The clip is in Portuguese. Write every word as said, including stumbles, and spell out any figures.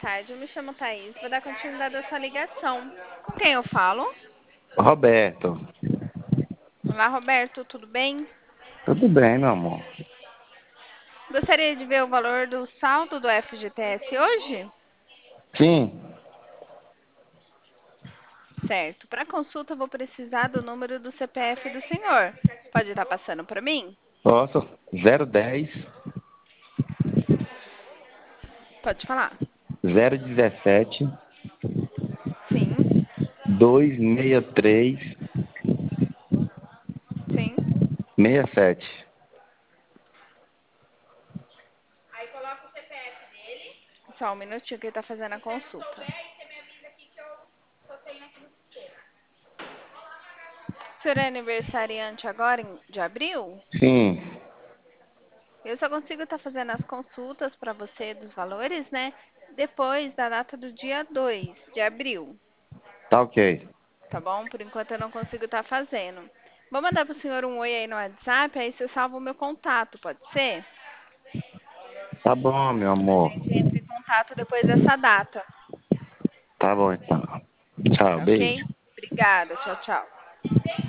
tarde. Eu me chamo Thaís. Vou dar continuidade à sua ligação. Com quem eu falo? Roberto, Olá, Roberto, tudo bem? tudo bem, meu amor? Gostaria de ver o valor do saldo do F G T S hoje? Sim, Certo. Para consulta, eu vou precisar do número do C P F do senhor. Pode estar passando para mim? posso? zero dez, Pode falar. zero dezessete, Sim, dois seis três, sim. seis sete. Só um minutinho que ele está fazendo a consulta. O senhor é aniversariante agora em- de abril? Sim, Eu só consigo estar fazendo as consultas para você dos valores, né? Depois da data do dia dois de abril, tá ok. tá bom? Por enquanto eu não consigo estar fazendo. Vou mandar para o senhor um oi aí no WhatsApp, aí você salva o meu contato, pode ser? Tá bom, meu A amor. gente entra em contato depois dessa data, Tá bom, então. Tchau, ok? beijo. Obrigada, tchau, tchau.